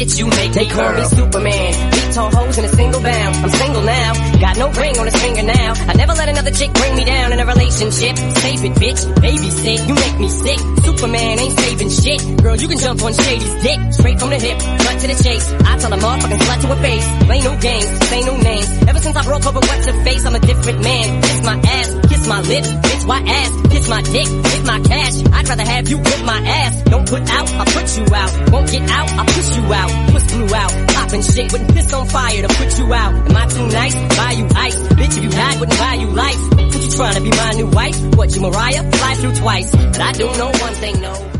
bitch, you make me call me Superman. Beat tall hoes in a single bound. I'm single now, got no ring on his finger now. I never let another chick bring me down in a relationship. Save it, bitch, babysit, you make me sick. Superman ain't saving shit. Girl, you can jump on Shady's dick. Straight from the hip, cut to the chase. I tell a motherfucking slut to her face. Play no games, say no names. Ever since I broke up with what's her face, I'm a different man. Kiss my ass, kiss my lips, bitch, why ass? Kiss my dick, hit my cash. I'd rather have you whip my ass. Don't put out, I'll put you out. Won't get out, I'll push you out. Push blew out, popping shit, wouldn't piss on fire to put you out. Am I too nice? Buy you ice. Bitch, if you died, wouldn't buy you life. What you trying to be my new wife? What, you Mariah? Fly through twice. But I do know one thing, no.